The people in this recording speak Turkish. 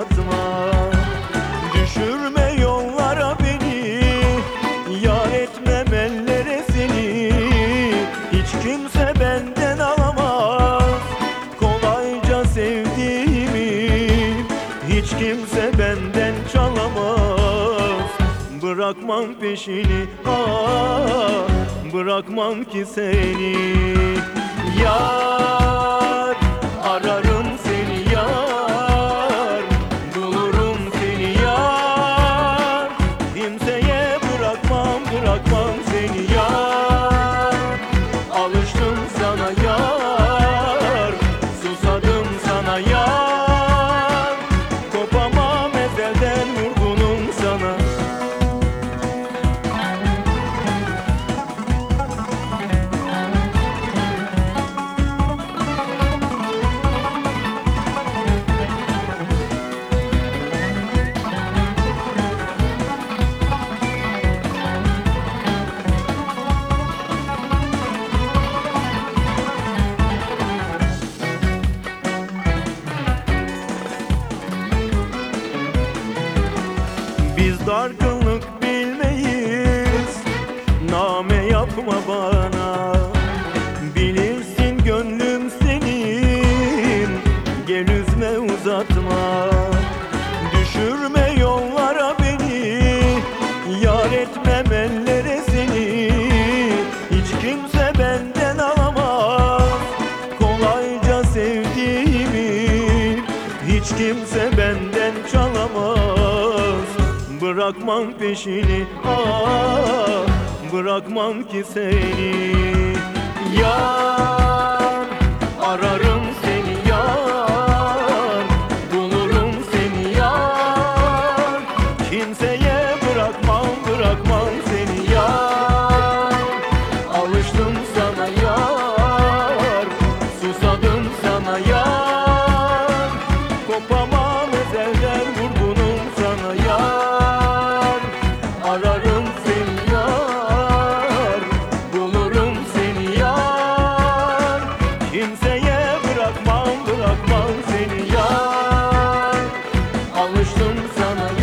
uzatma. Düşürme yollara beni, yar etmem ellere seni. Hiç kimse benden alamaz kolayca sevdiğimi. Hiç kimse benden çalamaz. Bırakmam peşini, bırakmam ki seni. Yar, ararım seni yar, bulurum seni yar. Kimseye bırakmam seni yar. Alıştım sana yar, susadım sana yar. Kopamam ezelden, vurgunum sana. Biz dargınlık bilmeyiz, name yapma bana. Bilirsin gönlüm senin, gel üzme uzatma. Düşürme yollara beni, yar etmem ellere seni. Hiç kimse benden alamaz kolayca sevdiğimi. Hiç kimse benden çalamaz. Bırakmam peşini, bırakmam ki seni. Yar, ararım seni yar, bulurum seni yar. Kimseye bırakmam seni yar. Alıştım sana yar, susadım sana yar. Kopamam ezelden, vurgunum sana yar. Ararım seni yar, bulurum seni yar. Kimseye bırakmam seni yar. Alıştım sana yar.